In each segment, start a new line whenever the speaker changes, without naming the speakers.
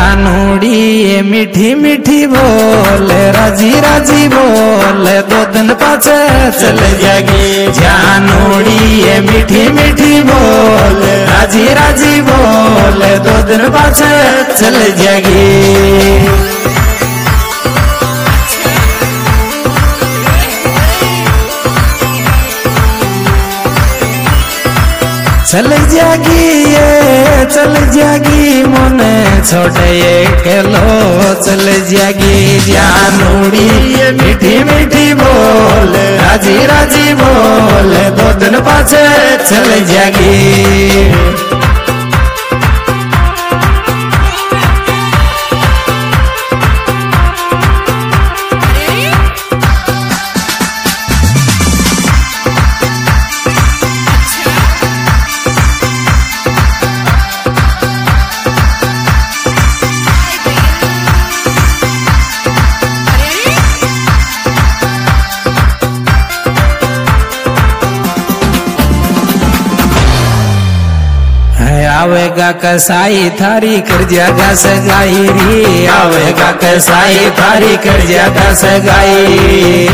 जानूड़ी ये मीठी मीठी बोल, राजी राजी बोल, दो दिन पाछे चले जागी। जानूड़ी ये मीठी मीठी बोल, राजी राजी बोल, दो दिन पाछे चले जागी। चल जागी ये चल जागी मोने छोटे केलो चल जागी। जानूड़ी ये मीठी मीठी बोल, राजी राजी बोल, दो दिन पाछे चल जागी। आवेगा कसाई थारी कर जागा सगाई री, आवेगा कसाई थारी कर जागा सगाई।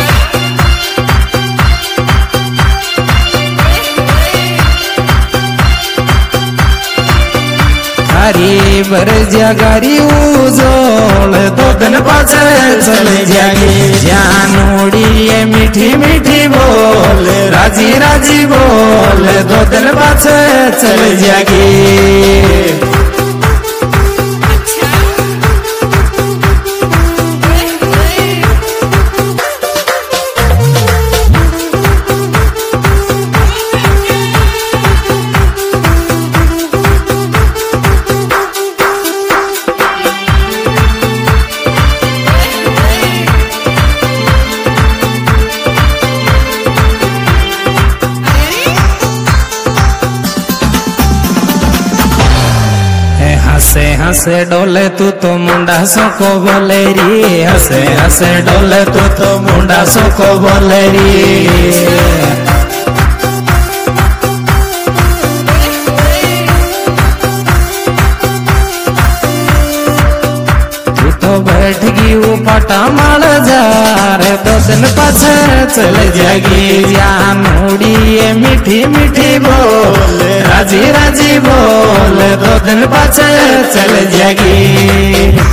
थारी बर जगारी उजोल, दो दिन पाछे चले जागी। जानूड़ी ये मीठी मीठी बोल, राजी राजी बोल, दो दिन पाछे चले जागी। हंसे हंसे डोले तू तो मुंडा सो को बोले री, हंसे हंसे डोले तू तो मुंडा सो को बोले री। तू तो बैठ गई वो पटा माल जा रे, दो दिन पाछे चले जागी। जानूड़ी ये मीठी मीठी बोल, राजी राजी बोल, दो दिन पाछे चले जागी।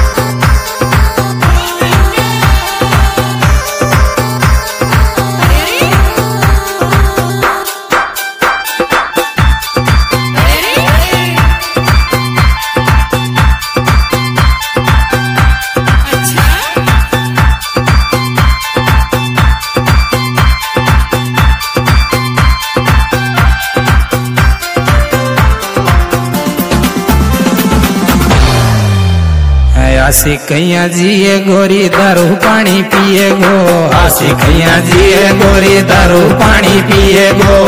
आसी कैया जिए गोरी दारू पानी पिए गो, आसी कैया जिए गोरी दारू पानी पिए गो।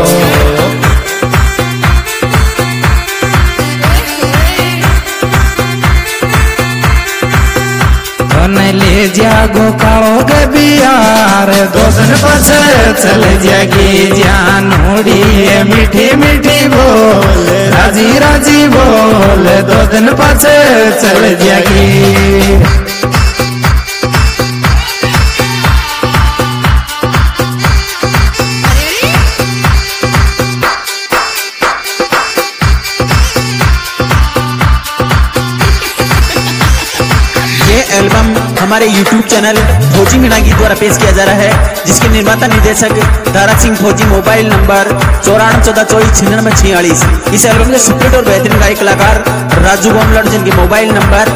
तने ले जागो कालो गे बियार, दो दिन पाछे चले जागी। जानूड़ी ये मीठी मीठी बोल, राजी राजी बोल, दो दिन पाछे चले जागी।
एल्बम हमारे YouTube चैनल फौजी मीनागी द्वारा पेश किया जा रहा है, जिसके निर्माता निर्देशक दारा सिंह फौजी। Mobile number 9414249646। इस एल्बम के सुपरहिट और बेहतरीन गायक कलाकार राजू गोमलट, जिनके मोबाइल नंबर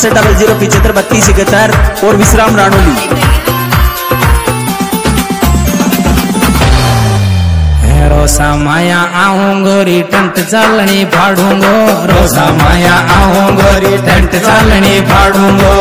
65007571 और विश्राम रानोली।
रोसा माया आऊंगोरी टंट चालनी फाड़ूंगो, रोसा माया आऊंगोरी टंट चालनी फाड़ूंगो।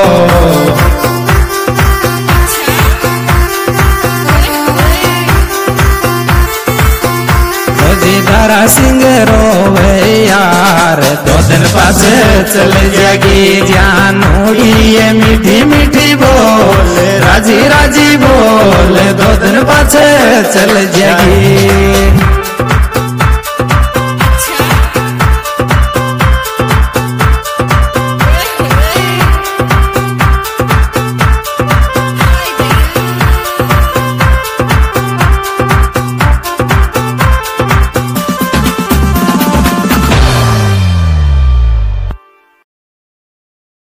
दारा सिंह रोवे यार, दो दिन पाछे चले जागी। जानूड़ी ये मीठी मीठी बोल, राजी राजी बोल, दो दिन पाछे चले जागी।